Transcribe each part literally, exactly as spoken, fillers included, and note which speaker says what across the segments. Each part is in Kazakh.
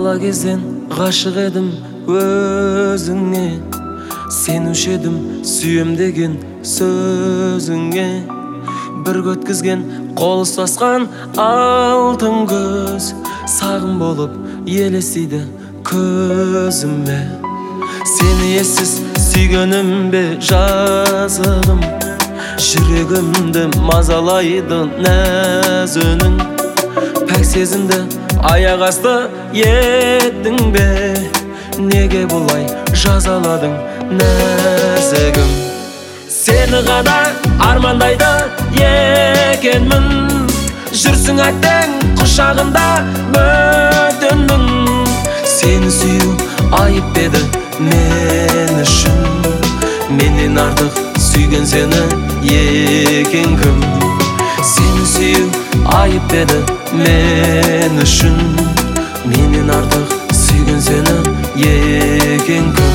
Speaker 1: бала кезден ғашық едім өзіңе, сенуші едім сүйем деген сөзіңе. Бірге өткізген қол ұстасқан алтын көз, сағым болып елестейді көзіме. Сені ессіз сүйгенім бе жазығым, жүрегімді мазалайды нәз үнің. Пәк сезімді аяқ асты еттің бе, неге бұлай жазаладың нәзігім. Сені ғана армандайды екенмін, жүрсің әттең құшағында бөтенмін. Сені сүю айып еді мен үшін, менен артық сүйген сені екен кім. Сені сүю айып еді мен үшін, менен артық сүйген сені екен кім.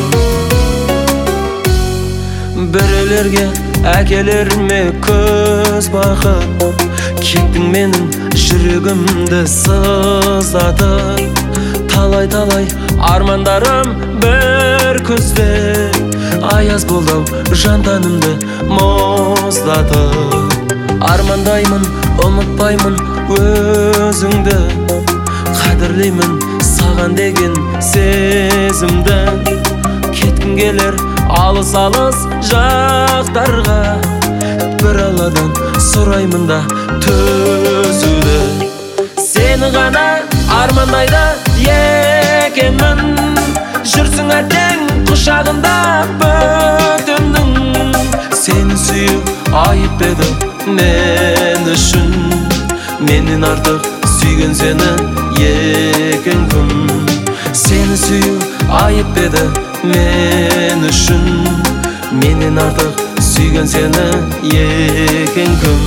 Speaker 1: Біреулерге әкелер ме көз бақыт, кеттің менің жүрегімді сыздатып. Талай-талай армандарым бір күзде, аяз болдау жантанымды мұздатып. Армандаймын, ұмытпаймын өзіңді, қадірлеймін саған деген сезімді. Кеткім келер алыс-алыс жақтарға, бір алладан сұраймын да төзуді. Сені ғана армандайды екенмін, жүрсің әттең құшағында бөтенмін. Сені сүю айып еді мен үшін, менен артық сүйген сені екен кім. Сені сүю айып еді мен үшін, менен артық сүйген сені екен кім.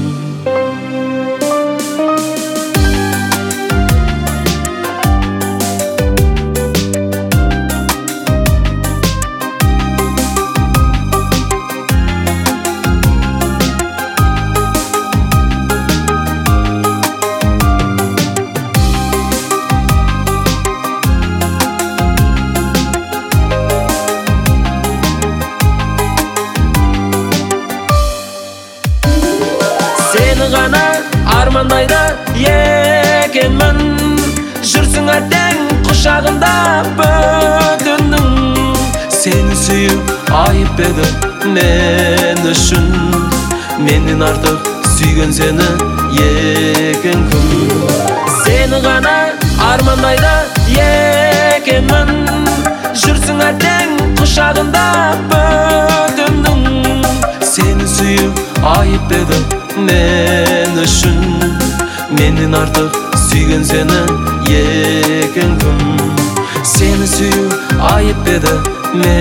Speaker 2: Сені ғана армандайды екенмін, жүрсің әттең құшағында бөтенмін.
Speaker 1: Сені сүю айып еді мен үшін, менен артық сүйген сені екен кім.
Speaker 2: Сені ғана армандайды екенмін, жүрсің әттең құшағында бөтенмін.
Speaker 1: Сені сүю айып еді мен үшін, менен артық сүйген сені екен кім. Сені сүю айып еді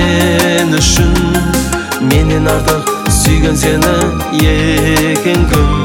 Speaker 1: мен үшін, менен артық сүйген сені екен кім.